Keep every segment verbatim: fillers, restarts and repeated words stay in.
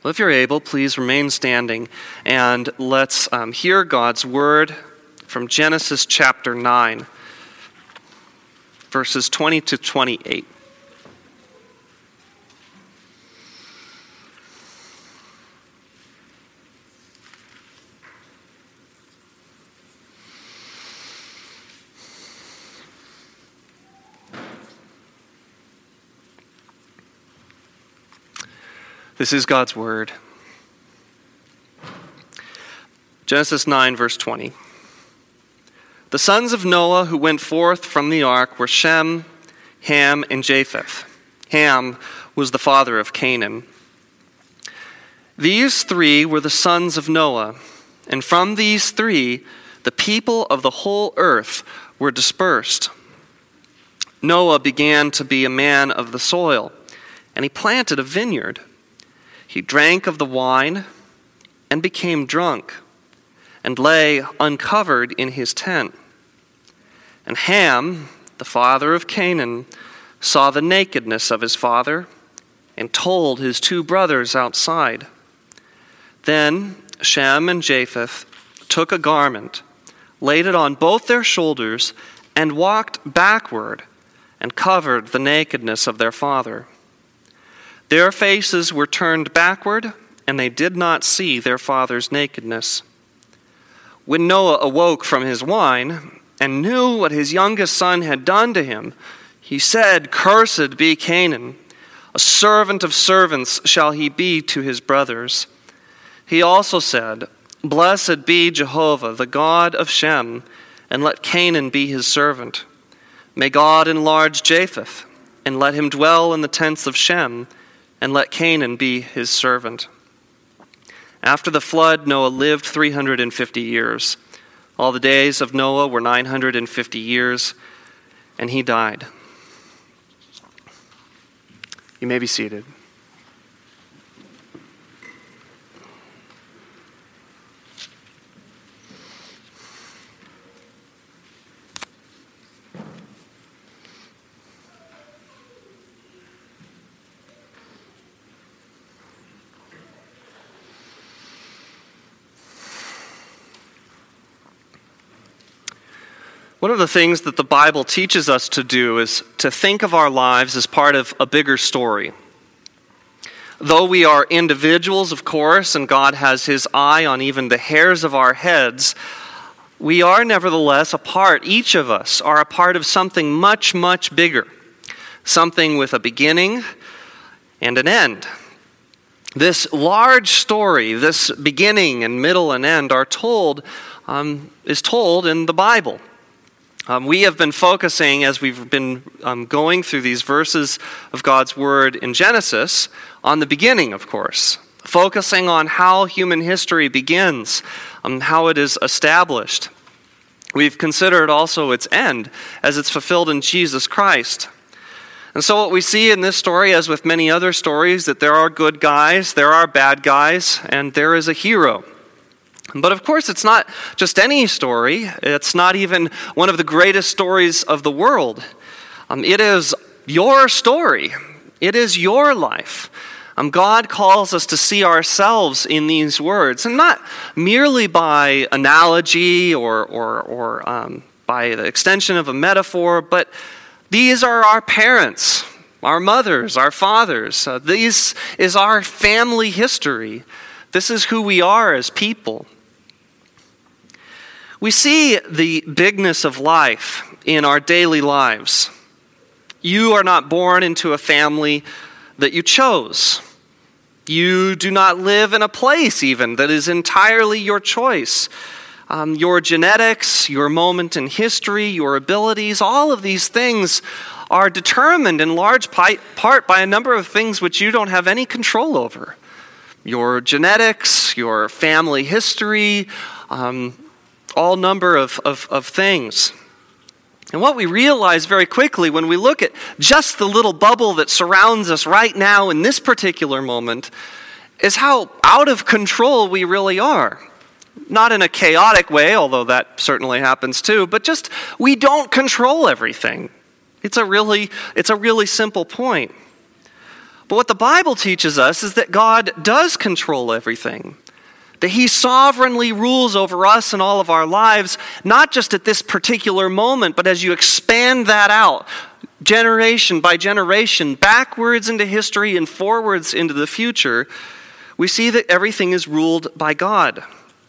Well, if you're able, please remain standing and let's um, hear God's word from Genesis chapter nine, verses twenty to twenty-eight. This is God's word. Genesis nine, verse twenty. The sons of Noah who went forth from the ark were Shem, Ham, and Japheth. Ham was the father of Canaan. These three were the sons of Noah, and from these three the people of the whole earth were dispersed. Noah began to be a man of the soil, and he planted a vineyard. He drank of the wine and became drunk, and lay uncovered in his tent. And Ham, the father of Canaan, saw the nakedness of his father, and told his two brothers outside. Then Shem and Japheth took a garment, laid it on both their shoulders, and walked backward, and covered the nakedness of their father. Their faces were turned backward, and they did not see their father's nakedness. When Noah awoke from his wine, and knew what his youngest son had done to him, he said, "Cursed be Canaan, a servant of servants shall he be to his brothers." He also said, "Blessed be Jehovah, the God of Shem, and let Canaan be his servant. May God enlarge Japheth, and let him dwell in the tents of Shem, and let Canaan be his servant." After the flood, Noah lived three hundred fifty years. All the days of Noah were nine hundred fifty years, and he died. You may be seated. One of the things that the Bible teaches us to do is to think of our lives as part of a bigger story. Though we are individuals, of course, and God has his eye on even the hairs of our heads, we are nevertheless a part, each of us are a part of something much, much bigger. Something with a beginning and an end. This large story, this beginning and middle and end are told, um, is told in the Bible. Um, we have been focusing, as we've been um, going through these verses of God's Word in Genesis, on the beginning, of course. Focusing on how human history begins, um, how it is established. We've considered also its end, as it's fulfilled in Jesus Christ. And so what we see in this story, as with many other stories, that there are good guys, there are bad guys, and there is a hero. But of course, it's not just any story. It's not even one of the greatest stories of the world. Um, it is your story. It is your life. Um, God calls us to see ourselves in these words, and not merely by analogy or, or, or um, by the extension of a metaphor, but these are our parents, our mothers, our fathers. Uh, this is our family history. This is who we are as people. We see the bigness of life in our daily lives. You are not born into a family that you chose. You do not live in a place even that is entirely your choice. Um, your genetics, your moment in history, your abilities, all of these things are determined in large part by a number of things which you don't have any control over. Your genetics, your family history, um, all number of, of, of things. And what we realize very quickly when we look at just the little bubble that surrounds us right now in this particular moment is how out of control we really are. Not in a chaotic way, although that certainly happens too, but just we don't control everything. It's a really, it's a really simple point. But what the Bible teaches us is that God does control everything, that he sovereignly rules over us and all of our lives, not just at this particular moment, but as you expand that out, generation by generation, backwards into history and forwards into the future, we see that everything is ruled by God.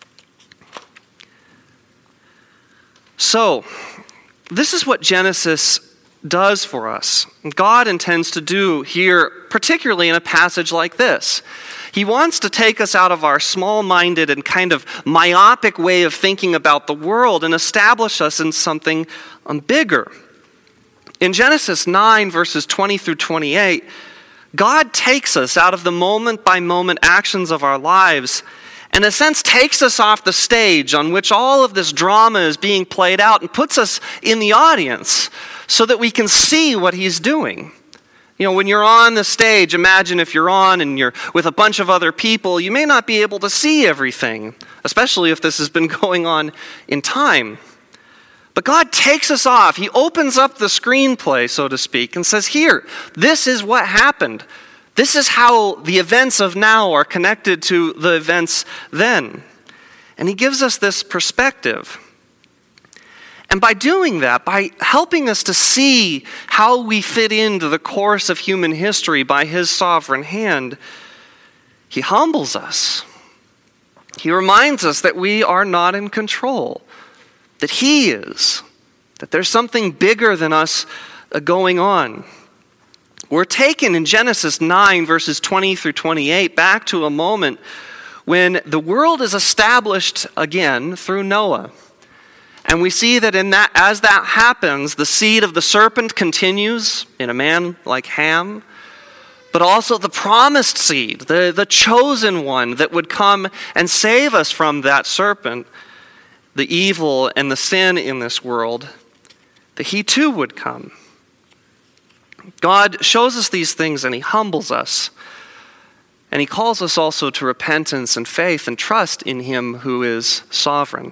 So, this is what Genesis does for us. God intends to do here, particularly in a passage like this. He wants to take us out of our small-minded and kind of myopic way of thinking about the world and establish us in something um, bigger. In Genesis nine, verses twenty through twenty-eight, God takes us out of the moment-by-moment actions of our lives and in a sense takes us off the stage on which all of this drama is being played out and puts us in the audience so that we can see what he's doing. You know, when you're on the stage, imagine if you're on and you're with a bunch of other people, you may not be able to see everything, especially if this has been going on in time. But God takes us off. He opens up the screenplay, so to speak, and says, here, this is what happened. This is how the events of now are connected to the events then. And he gives us this perspective. And by doing that, by helping us to see how we fit into the course of human history by his sovereign hand, he humbles us. He reminds us that we are not in control, that he is, that there's something bigger than us going on. We're taken in Genesis nine, verses twenty through twenty-eight, back to a moment when the world is established again through Noah. And we see that in that, as that happens, the seed of the serpent continues in a man like Ham, but also the promised seed, the, the chosen one that would come and save us from that serpent, the evil and the sin in this world, that he too would come. God shows us these things and he humbles us. And he calls us also to repentance and faith and trust in him who is sovereign.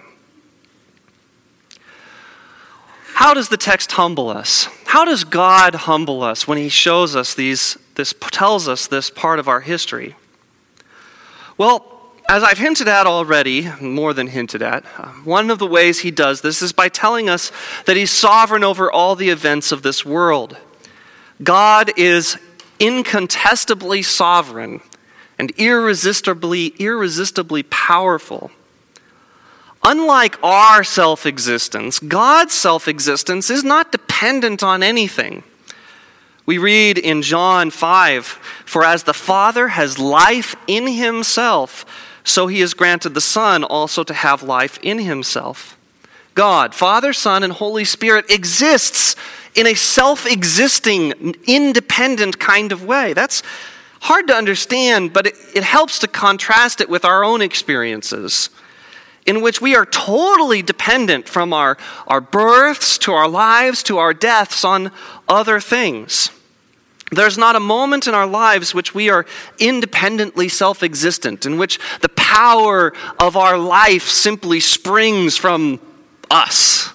How does the text humble us? How does God humble us when he shows us these, this tells us this part of our history? Well, as I've hinted at already, more than hinted at, one of the ways he does this is by telling us that he's sovereign over all the events of this world. God is incontestably sovereign and irresistibly, irresistibly powerful. Unlike our self-existence, God's self-existence is not dependent on anything. We read in John five, "For as the Father has life in himself, so he has granted the Son also to have life in himself." God, Father, Son, and Holy Spirit exists in a self-existing, independent kind of way. That's hard to understand, but it, it helps to contrast it with our own experiences, in which we are totally dependent from our, our births to our lives to our deaths on other things. There's not a moment in our lives which we are independently self-existent, in which the power of our life simply springs from us.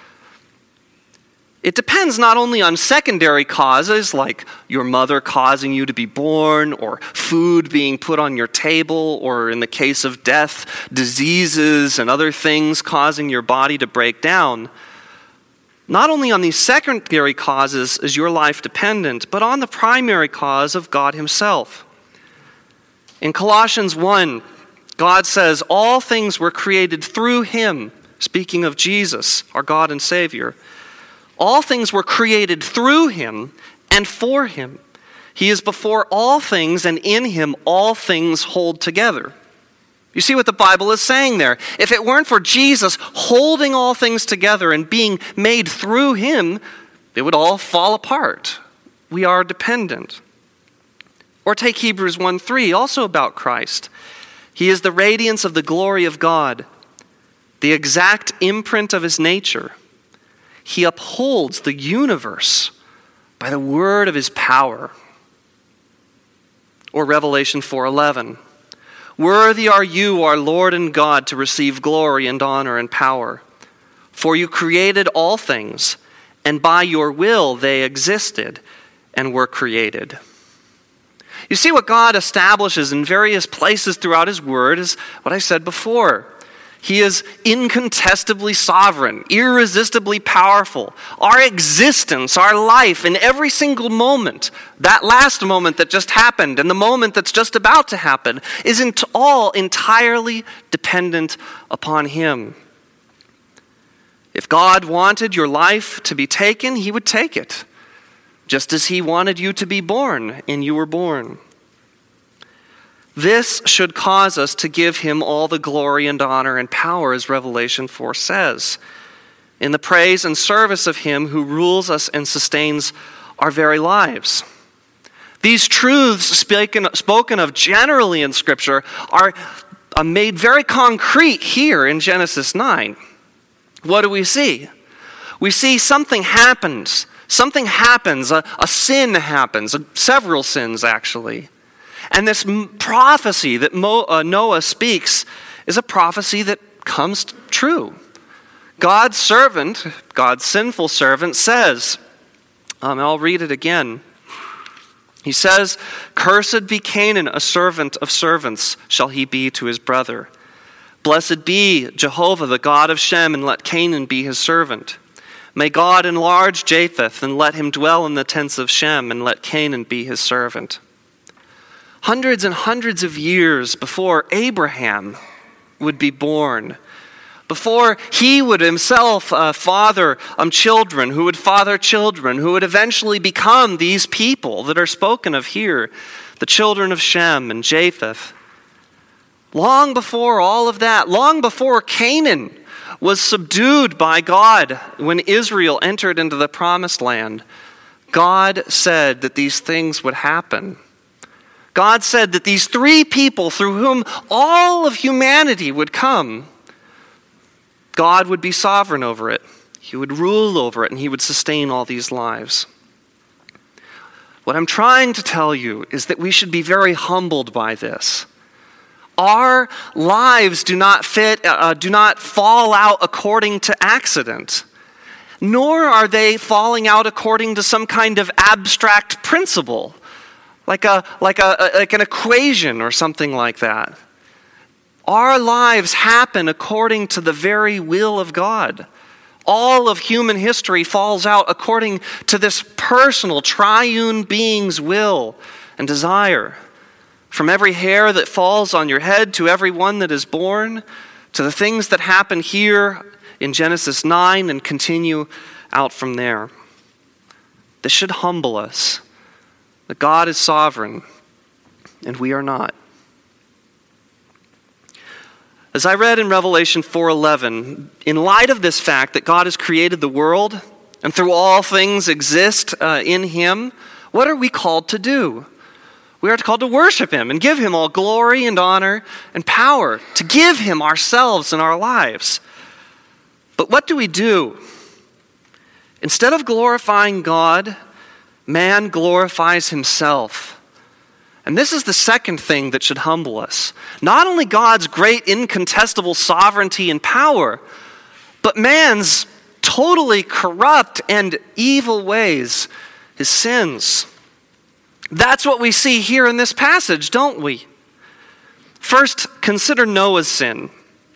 It depends not only on secondary causes, like your mother causing you to be born, or food being put on your table, or in the case of death, diseases and other things causing your body to break down. Not only on these secondary causes is your life dependent, but on the primary cause of God himself. In Colossians one, God says, all things were created through him, speaking of Jesus, our God and Savior. All things were created through him and for him. He is before all things, and in him all things hold together. You see what the Bible is saying there. If it weren't for Jesus holding all things together and being made through him, it would all fall apart. We are dependent. Or take Hebrews one three, also about Christ. He is the radiance of the glory of God, the exact imprint of his nature. He upholds the universe by the word of his power. Or Revelation four eleven. Worthy are you, our Lord and God, to receive glory and honor and power. For you created all things, and by your will they existed and were created. You see, what God establishes in various places throughout his word is what I said before. He is incontestably sovereign, irresistibly powerful. Our existence, our life, in every single moment, that last moment that just happened and the moment that's just about to happen, is all entirely dependent upon him. If God wanted your life to be taken, he would take it, just as he wanted you to be born, and you were born. This should cause us to give him all the glory and honor and power, as Revelation four says, in the praise and service of him who rules us and sustains our very lives. These truths spoken, spoken of generally in Scripture are made very concrete here in Genesis nine. What do we see? We see something happens. Something happens. A, a sin happens. A, several sins, actually. And this prophecy that Mo, uh, Noah speaks is a prophecy that comes true. God's servant, God's sinful servant, says, um, I'll read it again. He says, "Cursed be Canaan, a servant of servants shall he be to his brother. Blessed be Jehovah, the God of Shem, and let Canaan be his servant. May God enlarge Japheth, and let him dwell in the tents of Shem, and let Canaan be his servant." Hundreds and hundreds of years before Abraham would be born, before he would himself uh, father um, children, who would father children, who would eventually become these people that are spoken of here, the children of Shem and Japheth. Long before all of that, long before Canaan was subdued by God when Israel entered into the promised land, God said that these things would happen. God said that these three people through whom all of humanity would come, God would be sovereign over it. He would rule over it, and he would sustain all these lives. What I'm trying to tell you is that we should be very humbled by this. Our lives do not fit, uh, do not fall out according to accident, nor are they falling out according to some kind of abstract principle. Like a like a like an equation or something like that. Our lives happen according to the very will of God. All of human history falls out according to this personal triune being's will and desire. From every hair that falls on your head to every one that is born, to the things that happen here in Genesis nine and continue out from there. This should humble us. That God is sovereign, and we are not. As I read in Revelation four eleven, in light of this fact that God has created the world, and through all things exist uh, in him, what are we called to do? We are called to worship him and give him all glory and honor and power, to give him ourselves and our lives. But what do we do? Instead of glorifying God, man glorifies himself. And this is the second thing that should humble us. Not only God's great incontestable sovereignty and power, but man's totally corrupt and evil ways, his sins. That's what we see here in this passage, don't we? First, consider Noah's sin.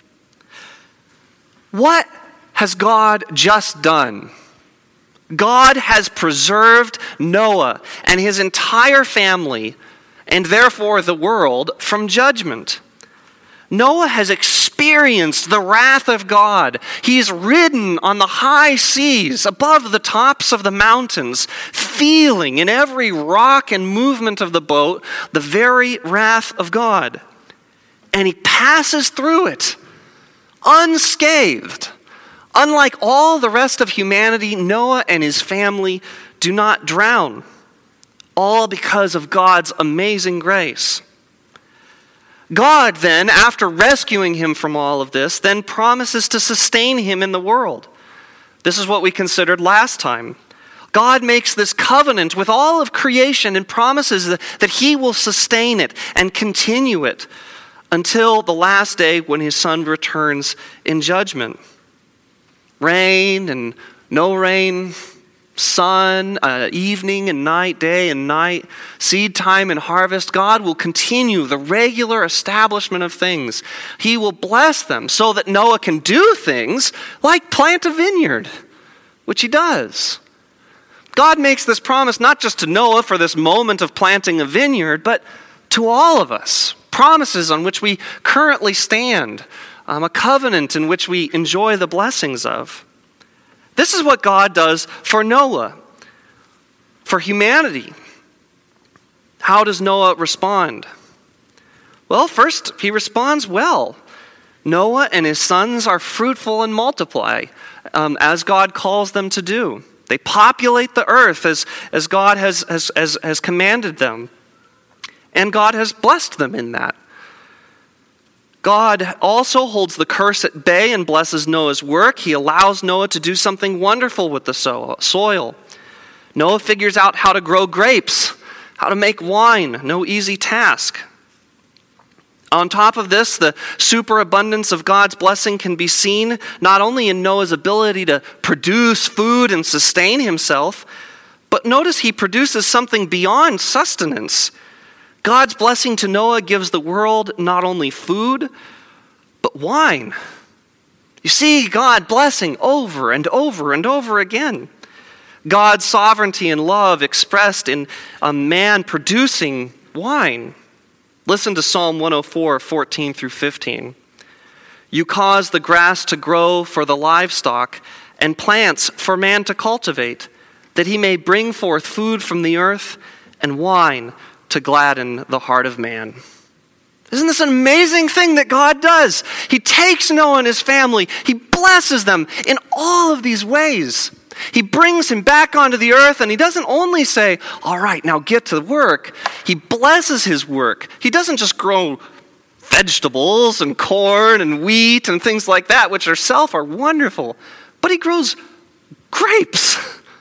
What has God just done? God has preserved Noah and his entire family, and therefore the world, from judgment. Noah has experienced the wrath of God. He's ridden on the high seas above the tops of the mountains, feeling in every rock and movement of the boat the very wrath of God. And he passes through it unscathed. Unlike all the rest of humanity, Noah and his family do not drown, all because of God's amazing grace. God then, after rescuing him from all of this, then promises to sustain him in the world. This is what we considered last time. God makes this covenant with all of creation and promises that, that he will sustain it and continue it until the last day when his son returns in judgment. Rain and no rain, sun, uh, evening and night, day and night, seed time and harvest. God will continue the regular establishment of things. He will bless them so that Noah can do things like plant a vineyard, which he does. God makes this promise not just to Noah for this moment of planting a vineyard, but to all of us. Promises on which we currently stand, um, a covenant in which we enjoy the blessings of. This is what God does for Noah, for humanity. How does Noah respond? Well, first, he responds well. Noah and his sons are fruitful and multiply, um, as God calls them to do. They populate the earth as, as God has, has, has, has commanded them. And God has blessed them in that. God also holds the curse at bay and blesses Noah's work. He allows Noah to do something wonderful with the soil. Noah figures out how to grow grapes, how to make wine, no easy task. On top of this, the superabundance of God's blessing can be seen not only in Noah's ability to produce food and sustain himself, but notice he produces something beyond sustenance. God's blessing to Noah gives the world not only food, but wine. You see God blessing over and over and over again. God's sovereignty and love expressed in a man producing wine. Listen to Psalm one oh four, fourteen through fifteen. You cause the grass to grow for the livestock and plants for man to cultivate, that he may bring forth food from the earth and wine to gladden the heart of man. Isn't this an amazing thing that God does? He takes Noah and his family. He blesses them in all of these ways. He brings him back onto the earth, and he doesn't only say, all right, now get to work. He blesses his work. He doesn't just grow vegetables and corn and wheat and things like that, which itself are wonderful. But he grows grapes,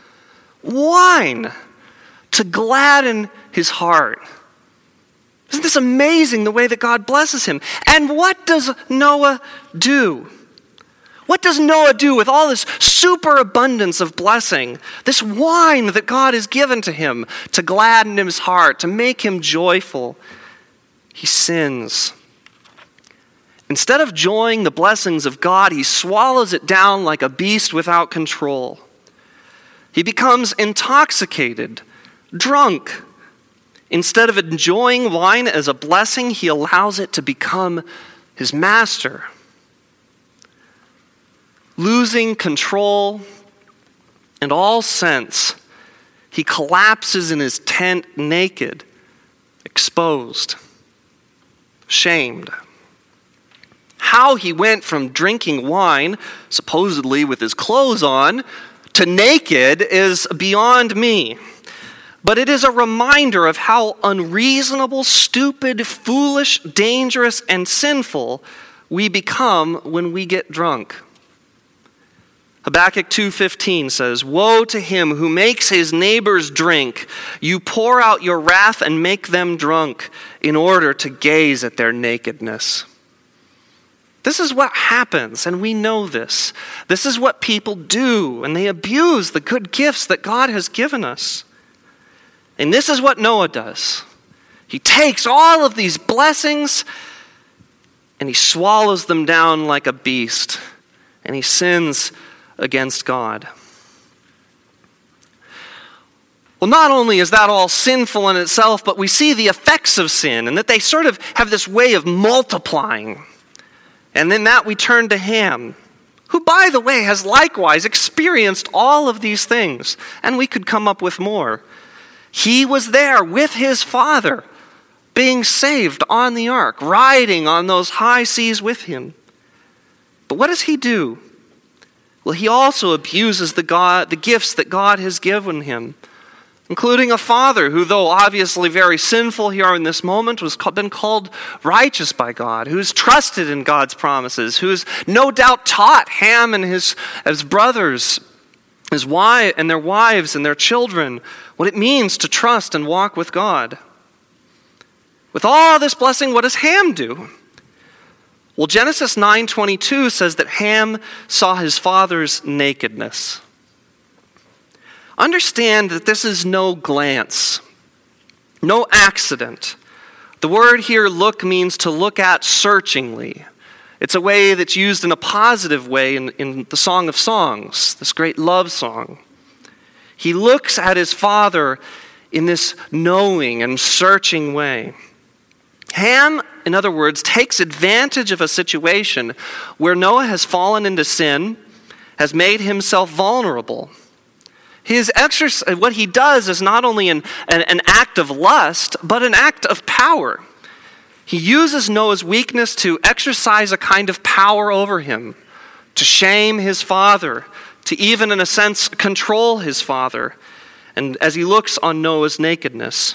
wine, to gladden his heart. Isn't this amazing, the way that God blesses him? And what does Noah do? What does Noah do with all this superabundance of blessing? This wine that God has given to him to gladden his heart, to make him joyful. He sins. Instead of enjoying the blessings of God, he swallows it down like a beast without control. He becomes intoxicated, drunk. Instead of enjoying wine as a blessing, he allows it to become his master. Losing control and all sense, he collapses in his tent naked, exposed, shamed. How he went from drinking wine, supposedly with his clothes on, to naked is beyond me. But it is a reminder of how unreasonable, stupid, foolish, dangerous, and sinful we become when we get drunk. Habakkuk two fifteen says, "Woe to him who makes his neighbors drink. You pour out your wrath and make them drunk in order to gaze at their nakedness." This is what happens, and we know this. This is what people do, and they abuse the good gifts that God has given us. And this is what Noah does. He takes all of these blessings and he swallows them down like a beast, and he sins against God. Well, not only is that all sinful in itself, but we see the effects of sin, and that they sort of have this way of multiplying. And then that we turn to Ham, who, by the way, has likewise experienced all of these things, and we could come up with more. He was there with his father, being saved on the ark, riding on those high seas with him. But what does he do? Well, he also abuses the God, the gifts that God has given him, including a father who, though obviously very sinful here in this moment, was been called righteous by God, who's trusted in God's promises, who's no doubt taught Ham and his, his brothers, his wife and their wives and their children, what it means to trust and walk with God. With all this blessing, what does Ham do? Well, Genesis nine twenty-two says that Ham saw his father's nakedness. understand that this is no glance, no accident. The word here, look, means to look at searchingly. It's a way that's used in a positive way in, in the Song of Songs, this great love song. He looks at his father in this knowing and searching way. Ham, in other words, takes advantage of a situation where Noah has fallen into sin, has made himself vulnerable. His exercise, what he does is not only an, an, an act of lust, but an act of power. He uses Noah's weakness to exercise a kind of power over him, to shame his father, to even, in a sense, control his father, and as he looks on Noah's nakedness.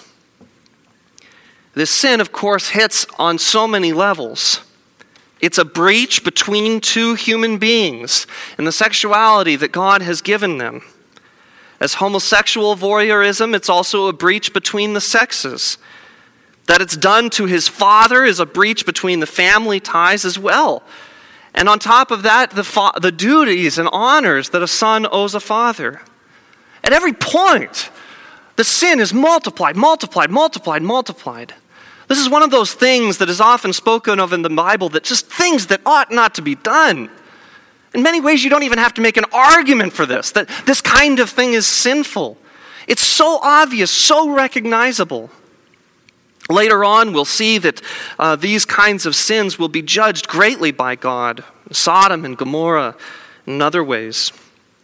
This sin, of course, hits on so many levels. It's a breach between two human beings and the sexuality that God has given them. As homosexual voyeurism, it's also a breach between the sexes. That it's done to his father is a breach between the family ties as well. And on top of that, the, fa- the duties and honors that a son owes a father. At every point, the sin is multiplied, multiplied, multiplied, multiplied. This is one of those things that is often spoken of in the Bible, that just things that ought not to be done. In many ways, you don't even have to make an argument for this, that this kind of thing is sinful. It's so obvious, so recognizable. Later on, we'll see that uh, these kinds of sins will be judged greatly by God, Sodom and Gomorrah, and other ways.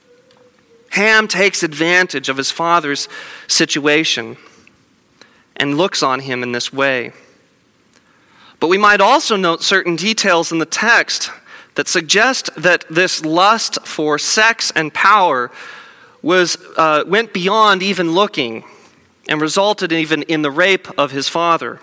Ham takes advantage of his father's situation and looks on him in this way. But we might also note certain details in the text that suggest that this lust for sex and power was uh, went beyond even looking and resulted even in the rape of his father.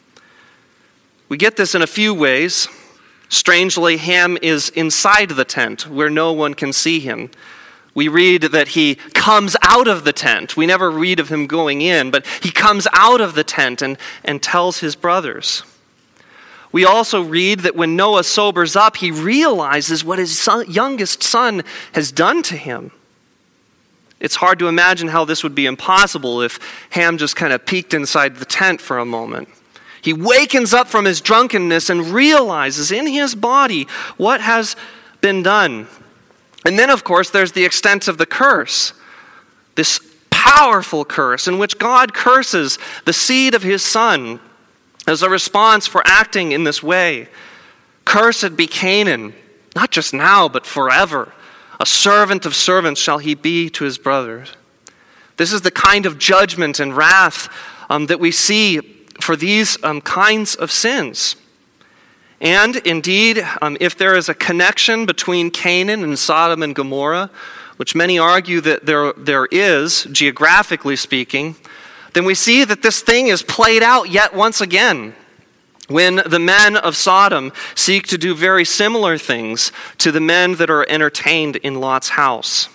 We get this in a few ways. Strangely, Ham is inside the tent where no one can see him. We read that he comes out of the tent. We never read of him going in, but he comes out of the tent and, and tells his brothers. We also read that when Noah sobers up, he realizes what his son, youngest son has done to him. It's hard to imagine how this would be impossible if Ham just kind of peeked inside the tent for a moment. He wakens up from his drunkenness and realizes in his body what has been done. And then, of course, there's the extent of the curse. This powerful curse in which God curses the seed of his son as a response for acting in this way. Cursed be Canaan, not just now, but forever. A servant of servants shall he be to his brothers. This is the kind of judgment and wrath um, that we see for these um, kinds of sins. And indeed, um, if there is a connection between Canaan and Sodom and Gomorrah, which many argue that there, there is, geographically speaking, then we see that this thing is played out yet once again when the men of Sodom seek to do very similar things to the men that are entertained in Lot's house.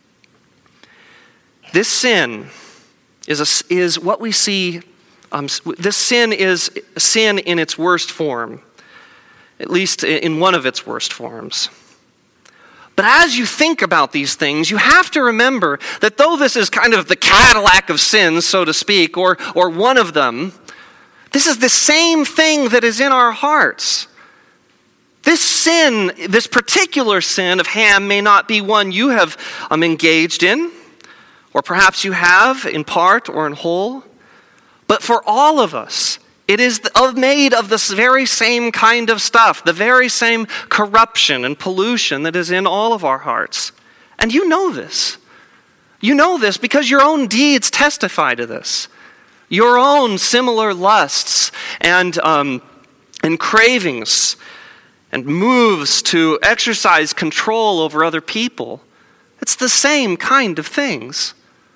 This sin is, a, is what we see, um, this sin is sin in its worst form, at least in one of its worst forms. But as you think about these things, you have to remember that though this is kind of the Cadillac of sins, so to speak, or, or one of them, this is the same thing that is in our hearts. This sin, this particular sin of Ham may not be one you have um, engaged in, or perhaps you have in part or in whole, but for all of us, it is made of this very same kind of stuff, the very same corruption and pollution that is in all of our hearts. And you know this. You know this because your own deeds testify to this. Your own similar lusts and, um, and cravings and moves to exercise control over other people. It's the same kind of things.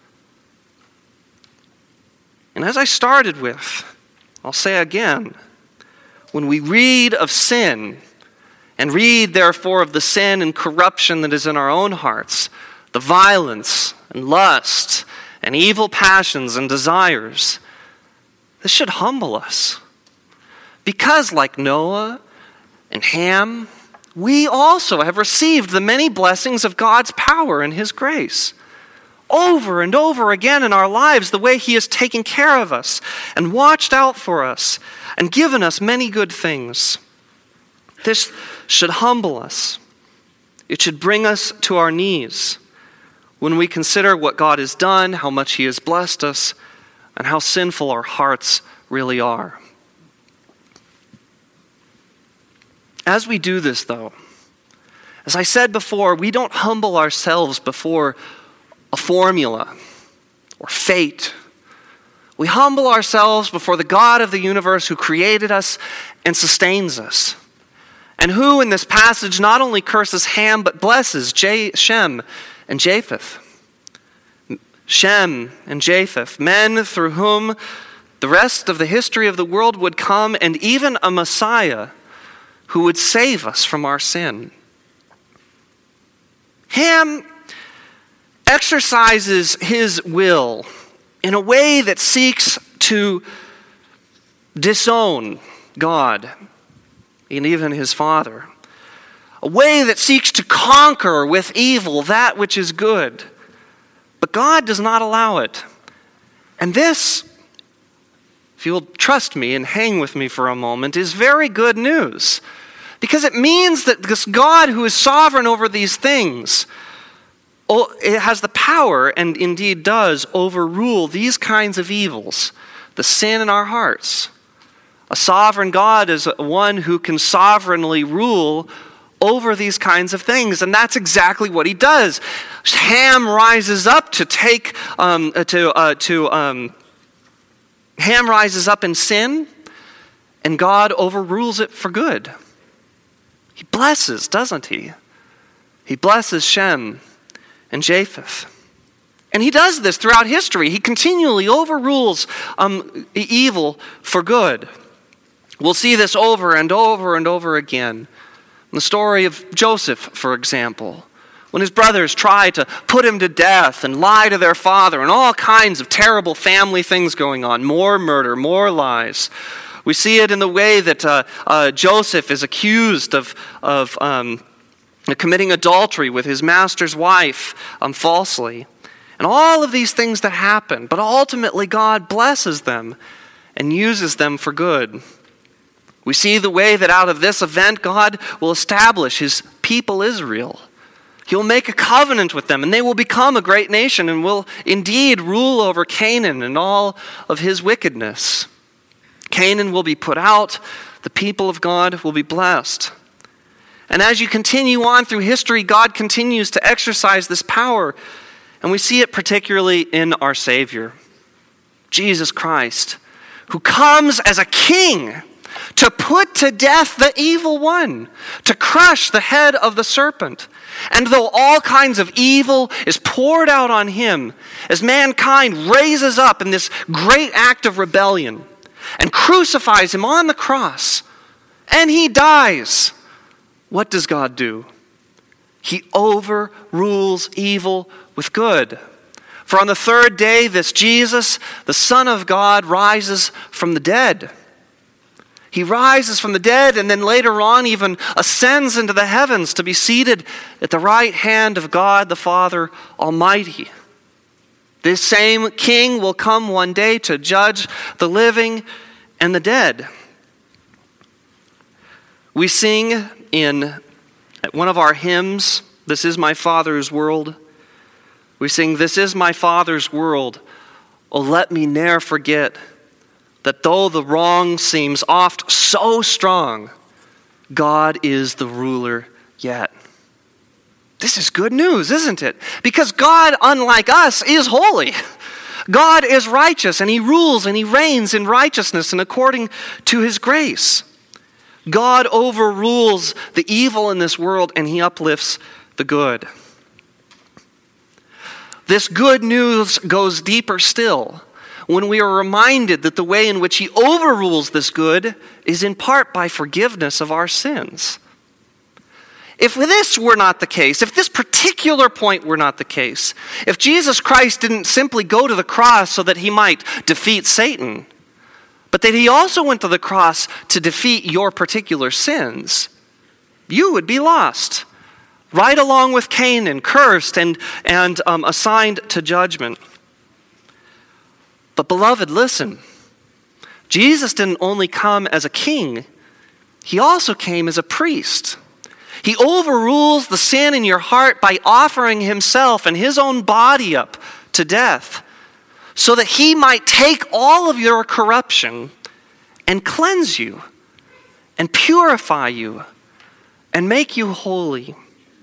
And as I started with, I'll say again, when we read of sin and read therefore of the sin and corruption that is in our own hearts, the violence and lust and evil passions and desires, this should humble us. Because like Noah and Ham, we also have received the many blessings of God's power and his grace. over and over again in our lives, the way he has taken care of us and watched out for us and given us many good things. This should humble us. It should bring us to our knees when we consider what God has done, how much he has blessed us, and how sinful our hearts really are. As we do this, though, as I said before, we don't humble ourselves before a formula or fate. We humble ourselves before the God of the universe who created us and sustains us, and who in this passage not only curses Ham but blesses J- Shem and Japheth. Shem and Japheth, men through whom the rest of the history of the world would come, and even a Messiah who would save us from our sin. Ham exercises his will in a way that seeks to disown God and even his father. A way that seeks to conquer with evil that which is good. But God does not allow it. And this, if you'll trust me and hang with me for a moment, is very good news. Because it means that this God who is sovereign over these things, it has the power, and indeed does, overrule these kinds of evils, the sin in our hearts. A sovereign God is one who can sovereignly rule over these kinds of things, and that's exactly what he does. Ham rises up to take, um, to, uh, to, um, Ham rises up in sin, and God overrules it for good. He blesses, doesn't he? He blesses Shem and Japheth. And he does this throughout history. He continually overrules um, evil for good. We'll see this over and over and over again. In the story of Joseph, for example, when his brothers try to put him to death and lie to their father, and all kinds of terrible family things going on, more murder, more lies. We see it in the way that uh, uh, Joseph is accused of, of um, committing adultery with his master's wife um, falsely. And all of these things that happen, but ultimately God blesses them and uses them for good. We see the way that out of this event, God will establish his people Israel. He will make a covenant with them, and they will become a great nation and will indeed rule over Canaan and all of his wickedness. Canaan will be put out. The people of God will be blessed. And as you continue on through history, God continues to exercise this power. And we see it particularly in our Savior, Jesus Christ, who comes as a king to put to death the evil one, to crush the head of the serpent. And though all kinds of evil is poured out on him, as mankind raises up in this great act of rebellion and crucifies him on the cross, and he dies, what does God do? He overrules evil with good. For on the third day, this Jesus, the Son of God, rises from the dead. He rises from the dead and then later on even ascends into the heavens to be seated at the right hand of God the Father Almighty. This same King will come one day to judge the living and the dead. We sing in one of our hymns, "This is my Father's world." We sing, "This is my Father's world. Oh, let me ne'er forget that though the wrong seems oft so strong, God is the ruler yet." This is good news, isn't it? Because God, unlike us, is holy. God is righteous, and he rules and he reigns in righteousness and according to his grace. God overrules the evil in this world, and he uplifts the good. This good news goes deeper still when we are reminded that the way in which he overrules this good is in part by forgiveness of our sins. If this were not the case, if this particular point were not the case, if Jesus Christ didn't simply go to the cross so that he might defeat Satan, but that he also went to the cross to defeat your particular sins, you would be lost. right along with Canaan, cursed and, and um, assigned to judgment. But beloved, listen. Jesus didn't only come as a king, he also came as a priest. He overrules the sin in your heart by offering himself and his own body up to death so that he might take all of your corruption and cleanse you and purify you and make you holy.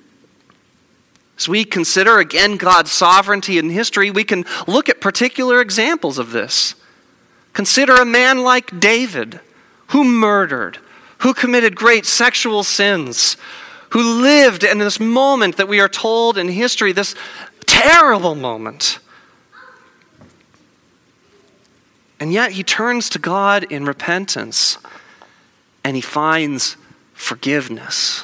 As we consider again God's sovereignty in history, we can look at particular examples of this. Consider a man like David, who murdered, who committed great sexual sins, who lived in this moment that we are told in history, this terrible moment. And yet he turns to God in repentance and he finds forgiveness.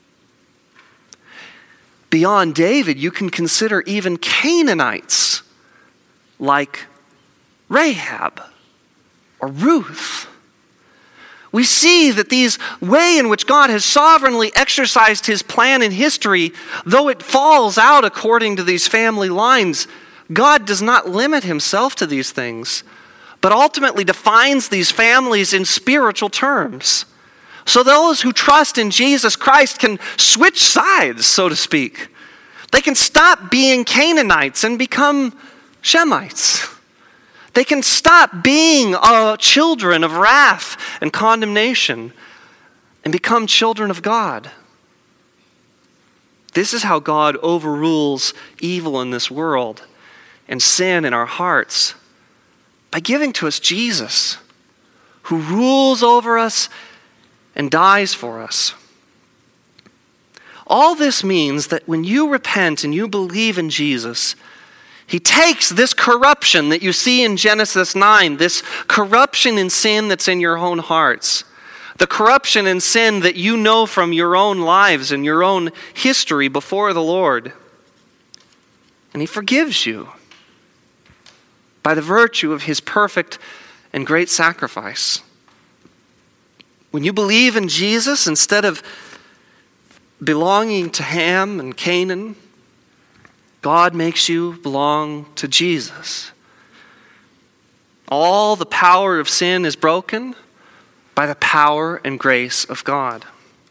Beyond David, you can consider even Canaanites like Rahab or Ruth. We see that these way in which God has sovereignly exercised his plan in history, though it falls out according to these family lines, God does not limit himself to these things, but ultimately defines these families in spiritual terms. So those who trust in Jesus Christ can switch sides, so to speak. They can stop being Canaanites and become Shemites. They can stop being uh, children of wrath and condemnation and become children of God. This is how God overrules evil in this world and sin in our hearts, by giving to us Jesus, who rules over us and dies for us. All this means that when you repent and you believe in Jesus, he takes this corruption that you see in Genesis nine, this corruption and sin that's in your own hearts, the corruption and sin that you know from your own lives and your own history before the Lord, and he forgives you by the virtue of his perfect and great sacrifice. When you believe in Jesus, instead of belonging to Ham and Canaan, God makes you belong to Jesus. All the power of sin is broken by the power and grace of God.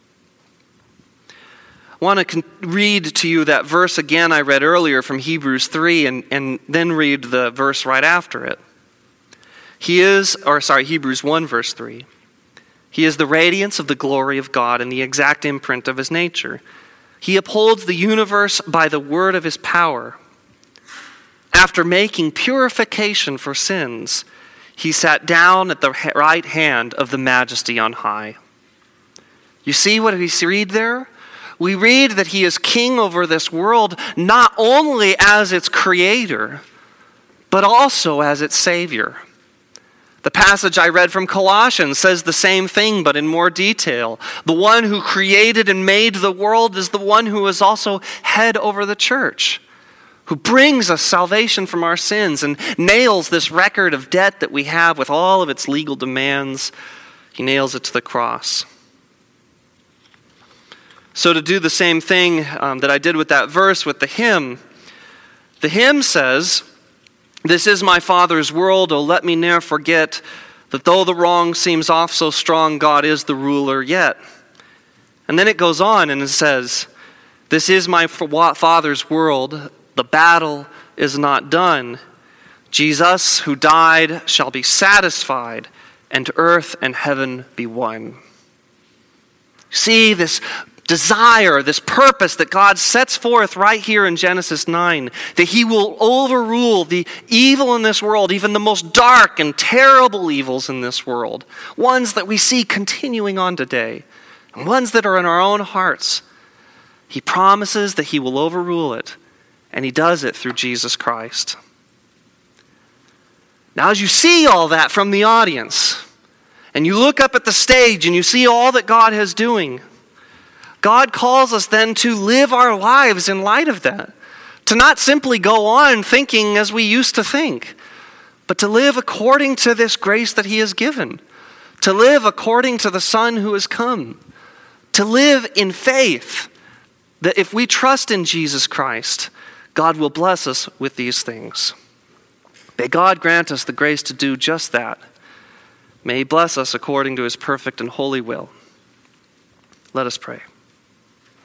I want to con- read to you that verse again I read earlier from Hebrews three and, and then read the verse right after it. He is, or sorry, Hebrews one verse three. He is the radiance of the glory of God and the exact imprint of his nature. He upholds the universe by the word of his power. After making purification for sins, he sat down at the right hand of the majesty on high. You see what we read there? We read that he is king over this world, not only as its creator, but also as its savior. The passage I read from Colossians says the same thing, but in more detail. The one who created and made the world is the one who is also head over the church, who brings us salvation from our sins and nails this record of debt that we have with all of its legal demands. He nails it to the cross. So to do the same thing um, that I did with that verse with the hymn, the hymn says, "This is my Father's world, oh let me ne'er forget that though the wrong seems oft so strong, God is the ruler yet." And then it goes on and it says, "This is my Father's world, the battle is not done. Jesus who died shall be satisfied, and earth and heaven be one." See this desire, this purpose that God sets forth right here in Genesis nine, that he will overrule the evil in this world, even the most dark and terrible evils in this world, ones that we see continuing on today, and ones that are in our own hearts. He promises that he will overrule it, and he does it through Jesus Christ. Now, as you see all that from the audience, and you look up at the stage and you see all that God is doing, God calls us then to live our lives in light of that. To not simply go on thinking as we used to think, but to live according to this grace that he has given. To live according to the Son who has come. To live in faith that if we trust in Jesus Christ, God will bless us with these things. May God grant us the grace to do just that. May he bless us according to his perfect and holy will. Let us pray.